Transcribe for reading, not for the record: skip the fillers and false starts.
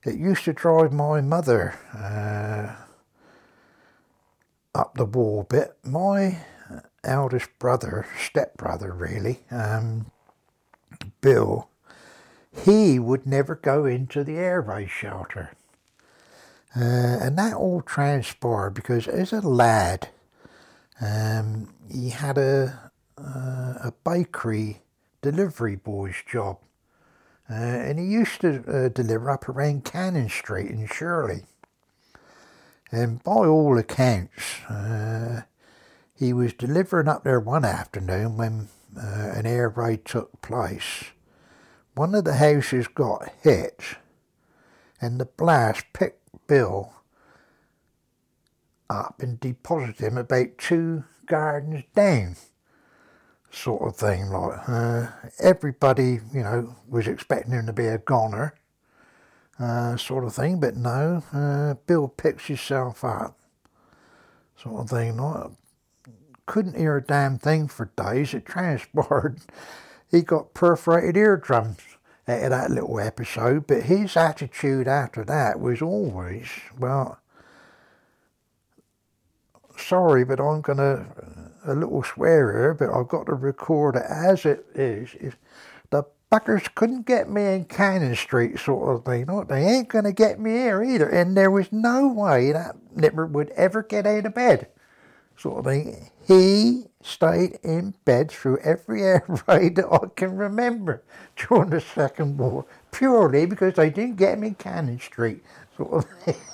It used to drive my mother up the wall a bit. My eldest brother, stepbrother really, Bill, he would never go into the air raid shelter. And that all transpired because as a lad, he had a bakery delivery boy's job. And he used to deliver up around Cannon Street in Shirley. And by all accounts, he was delivering up there one afternoon when an air raid took place. One of the houses got hit, and the blast picked Bill up and deposited him about 2 gardens down, sort of thing. Like everybody, was expecting him to be a goner, sort of thing, but no, Bill picks himself up, sort of thing. Like, couldn't hear a damn thing for days. It transpired he got perforated eardrums out of that little episode, but his attitude after that was always, well, sorry, but I'm going to, a little swear here, but I've got to record it as it is. The fuckers couldn't get me in Cannon Street, sort of thing. They ain't going to get me here either. And there was no way that nipper would ever get out of bed, sort of thing. He stayed in bed through every air raid that I can remember during the Second War, purely because they didn't get him in Cannon Street, sort of thing.